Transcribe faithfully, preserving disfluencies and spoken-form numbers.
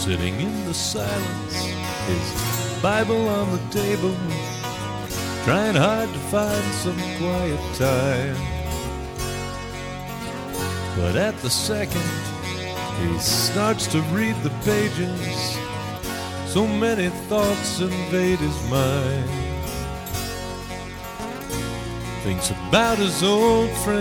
sitting in the silence, his Bible on the table, trying hard to find some quiet time. But at the second he starts to read the pages, so many thoughts invade his mind. Thinks about his old friend